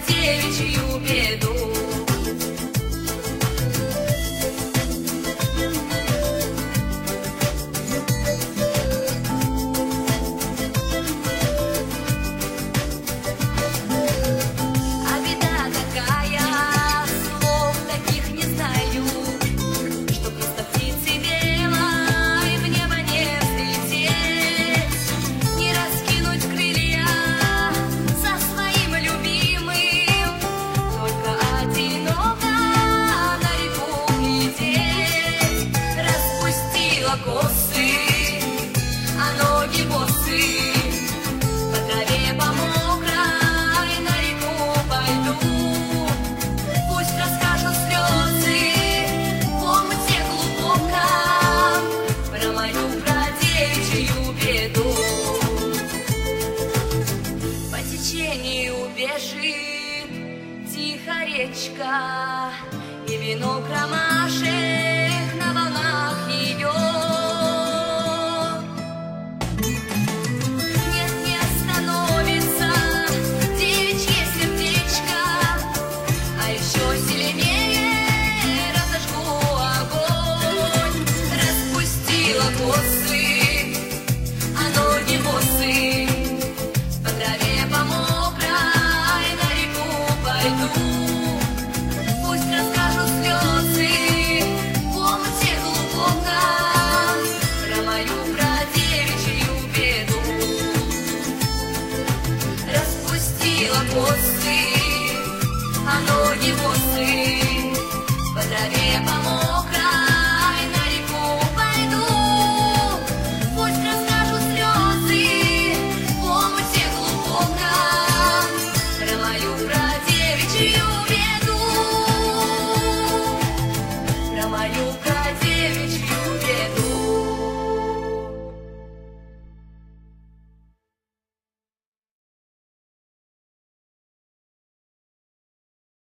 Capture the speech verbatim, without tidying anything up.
девичью беду. А беда такая, слов таких не знаю, что просто птицы белой в небо не взлететь, не раскинуть крылья со своим любимым, только одиноко на реку глядеть. Распустила косы, а ноги босы, по траве по мокрой на реку пойду. Пусть расскажут слезы в омуте глубоком про мою, про девичью беду. По течению бежит тихо речка, и венок ромашек на волнах ее. Нет, не остановится девичье сердечко, а еще сильнее разожгу огонь. Распустила косы, а ноги босы, по траве по мокрой на реку пойду. Пусть расскажут слезы в омуте глубоком про мою, про девичью беду. Распустила косы, а ноги босы, по траве по мокрой